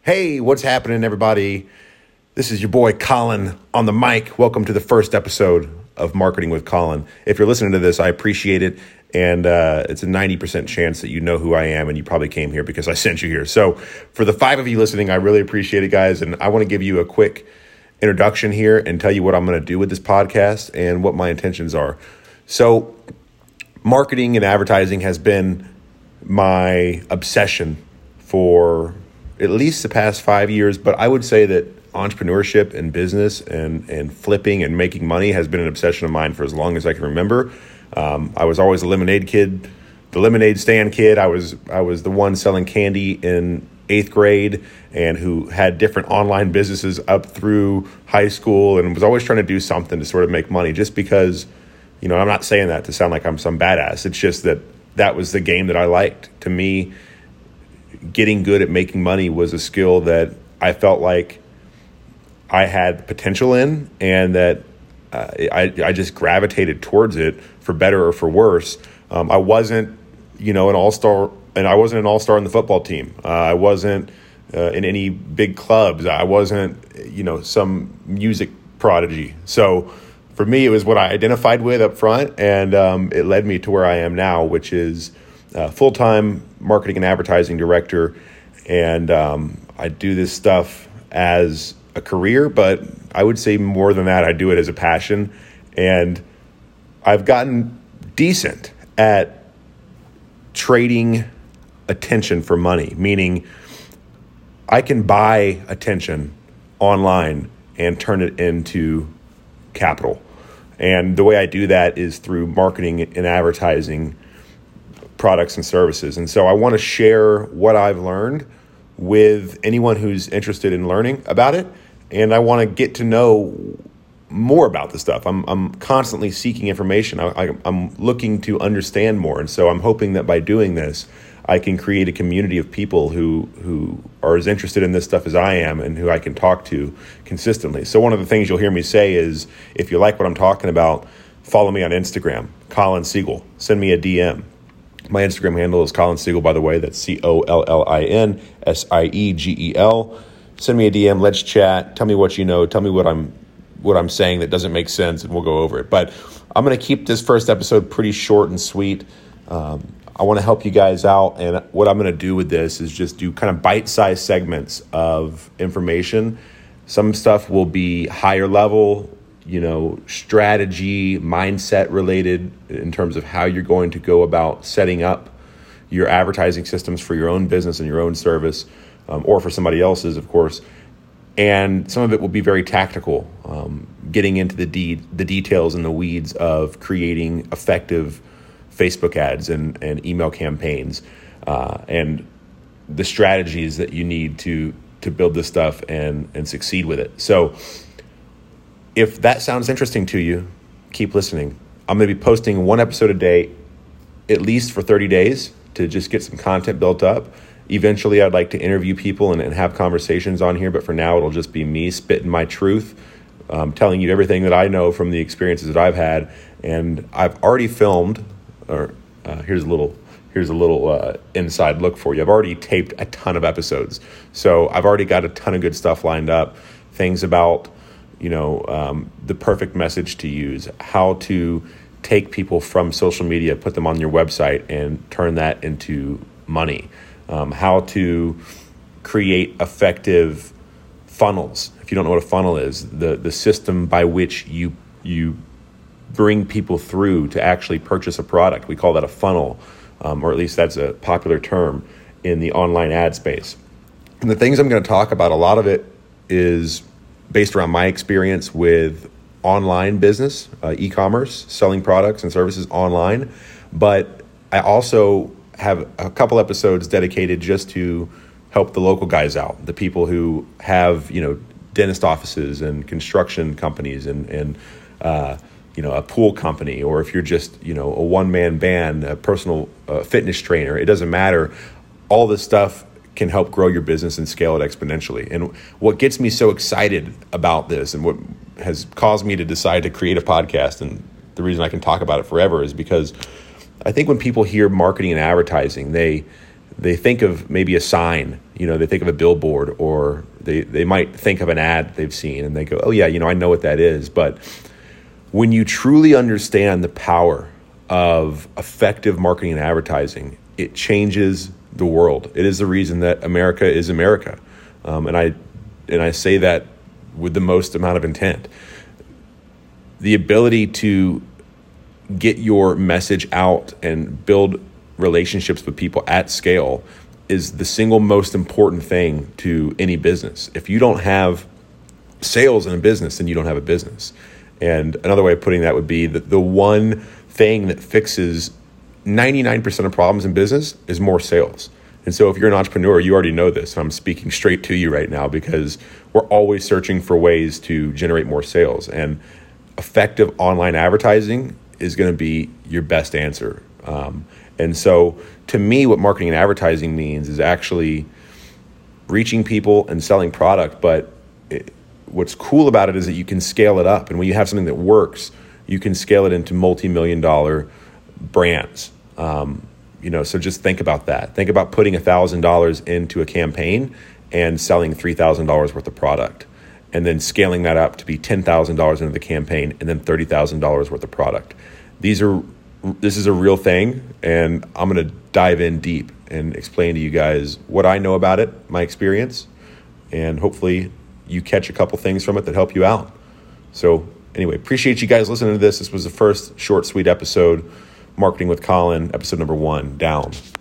Hey, what's happening, everybody? This is your boy Colin on the mic. Welcome to the first episode of Marketing with Colin. If you're listening to this, I appreciate it. And it's a 90% chance that you know who I am and you probably came here because I sent you here. So for the 5 of you listening, I really appreciate it, guys. And I want to give you a quick introduction here and tell you what I'm going to do with this podcast and what my intentions are. So marketing and advertising has been my obsession for at least the past 5 years, but I would say that entrepreneurship and business and flipping and making money has been an obsession of mine for as long as I can remember. I was always a lemonade kid, the lemonade stand kid. I was the one selling candy in 8th grade and who had different online businesses up through high school and was always trying to do something to sort of make money just because, I'm not saying that to sound like I'm some badass. It's just that was the game that I liked. To me, getting good at making money was a skill that I felt like I had potential in and that I just gravitated towards it for better or for worse. I wasn't, an all-star, and I wasn't an all-star in the football team. I wasn't in any big clubs. I wasn't, some music prodigy. So for me, it was what I identified with up front, and it led me to where I am now, which is full-time marketing and advertising director. And I do this stuff as a career, but I would say more than that, I do it as a passion. And I've gotten decent at trading attention for money, meaning I can buy attention online and turn it into capital. And the way I do that is through marketing and advertising products and services. And so I want to share what I've learned with anyone who's interested in learning about it. And I want to get to know more about the stuff. I'm constantly seeking information. I'm looking to understand more. And so I'm hoping that by doing this, I can create a community of people who are as interested in this stuff as I am and who I can talk to consistently. So one of the things you'll hear me say is, if you like what I'm talking about, follow me on Instagram, Colin Siegel. Send me a DM. My Instagram handle is Colin Siegel, by the way. That's COLLINSIEGEL. Send me a DM. Let's chat. Tell me what you know. Tell me what I'm saying that doesn't make sense, and we'll go over it. But I'm going to keep this first episode pretty short and sweet. I want to help you guys out, and what I'm going to do with this is just do kind of bite-sized segments of information. Some stuff will be higher level, strategy, mindset related in terms of how you're going to go about setting up your advertising systems for your own business and your own service, or for somebody else's, of course. And some of it will be very tactical, getting into the details and the weeds of creating effective Facebook ads and email campaigns, and the strategies that you need to build this stuff and succeed with it. So if that sounds interesting to you, keep listening. I'm going to be posting 1 episode a day, at least for 30 days, to just get some content built up. Eventually, I'd like to interview people and have conversations on here, but for now, it'll just be me spitting my truth, telling you everything that I know from the experiences that I've had. And I've already filmed, here's a little inside look for you. I've already taped a ton of episodes. So I've already got a ton of good stuff lined up, things about the perfect message to use, how to take people from social media, put them on your website and turn that into money, how to create effective funnels. If you don't know what a funnel is, the system by which you bring people through to actually purchase a product. We call that a funnel, or at least that's a popular term in the online ad space. And the things I'm going to talk about, a lot of it is based around my experience with online business, e-commerce, selling products and services online. But I also have a couple episodes dedicated just to help the local guys out, the people who have, dentist offices and construction companies and a pool company, or if you're just, a one-man band, a personal fitness trainer, it doesn't matter. All this stuff can help grow your business and scale it exponentially. And what gets me so excited about this and what has caused me to decide to create a podcast, and the reason I can talk about it forever, is because I think when people hear marketing and advertising, they they think of maybe a sign, they think of a billboard, or they might think of an ad they've seen and they go, oh yeah, I know what that is. But when you truly understand the power of effective marketing and advertising, it changes the world. It is the reason that America is America. And I say that with the most amount of intent. The ability to get your message out and build relationships with people at scale is the single most important thing to any business. If you don't have sales in a business, then you don't have a business. And another way of putting that would be that the one thing that fixes 99% of problems in business is more sales. And so if you're an entrepreneur, you already know this. I'm speaking straight to you right now because we're always searching for ways to generate more sales. And effective online advertising is going to be your best answer. And so to me, what marketing and advertising means is actually reaching people and selling product. But what's cool about it is that you can scale it up. And when you have something that works, you can scale it into multi-million-dollar brands. So just think about that. Think about putting $1,000 into a campaign and selling $3,000 worth of product, and then scaling that up to be $10,000 into the campaign and then $30,000 worth of product. This is a real thing, and I'm going to dive in deep and explain to you guys what I know about it, my experience, and hopefully you catch a couple things from it that help you out. So anyway, appreciate you guys listening to this. This was the first short, sweet episode, Marketing with Colin, episode number 1, down.